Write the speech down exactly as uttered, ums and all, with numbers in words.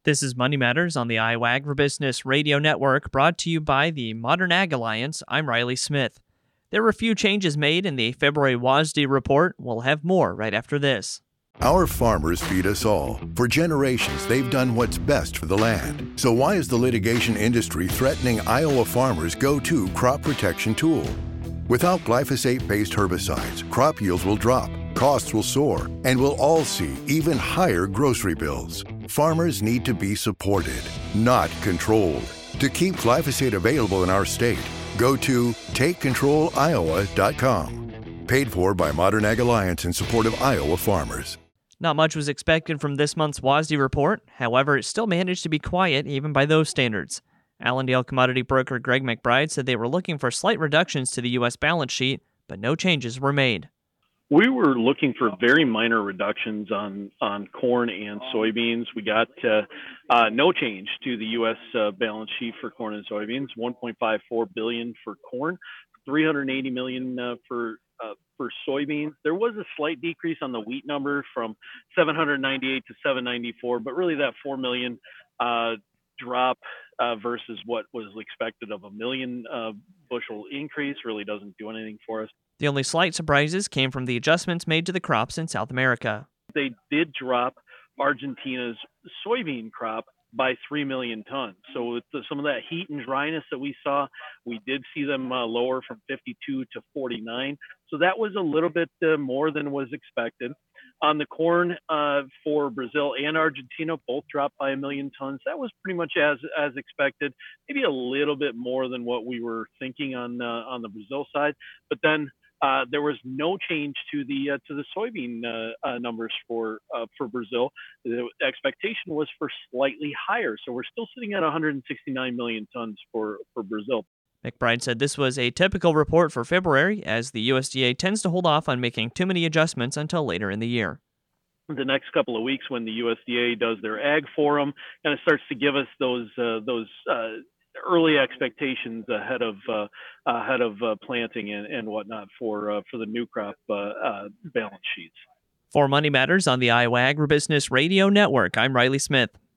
This is Money Matters on the Iowa Agribusiness Radio Network, brought to you by the Modern Ag Alliance. I'm Riley Smith. There were a few changes made in the February W A S D report. We'll have more right after this. Our farmers feed us all. For generations, they've done what's best for the land. So why is the litigation industry threatening Iowa farmers' go-to crop protection tool? Without glyphosate-based herbicides, crop yields will drop, costs will soar, and we'll all see even higher grocery bills. Farmers need to be supported, not controlled. To keep glyphosate available in our state, go to take control iowa dot com. Paid for by Modern Ag Alliance in support of Iowa farmers. Not much was expected from this month's W A S D report. However, it still managed to be quiet even by those standards. Allendale commodity broker Greg McBride said they were looking for slight reductions to the U S balance sheet, but no changes were made. We were looking for very minor reductions on, on corn and soybeans. We got uh, uh, no change to the U S uh, balance sheet for corn and soybeans, one point five four billion dollars for corn, three hundred eighty million dollars uh, for uh, for soybeans. There was a slight decrease on the wheat number from seven hundred ninety-eight to seven ninety-four, but really that four million uh, drop uh, versus what was expected of a million uh, bushel increase really doesn't do anything for us. The only slight surprises came from the adjustments made to the crops in South America. They did drop Argentina's soybean crop by three million tons. So with the, some of that heat and dryness that we saw, we did see them uh, lower from fifty-two to forty-nine. So that was a little bit uh, more than was expected. On the corn uh, for Brazil and Argentina, both dropped by a million tons. That was pretty much as as expected, maybe a little bit more than what we were thinking on uh, on the Brazil side. But then Uh, there was no change to the uh, to the soybean uh, uh, numbers for uh, for Brazil. The expectation was for slightly higher, so we're still sitting at one hundred sixty-nine million tons for, for Brazil. McBride said this was a typical report for February, as the U S D A tends to hold off on making too many adjustments until later in the year. The next couple of weeks, when the U S D A does their ag forum, and it starts to give us those uh, those uh, early expectations ahead of uh, ahead of uh, planting and, and whatnot for uh, for the new crop uh, uh, balance sheets. For Money Matters on the Iowa Agribusiness Radio Network, I'm Riley Smith.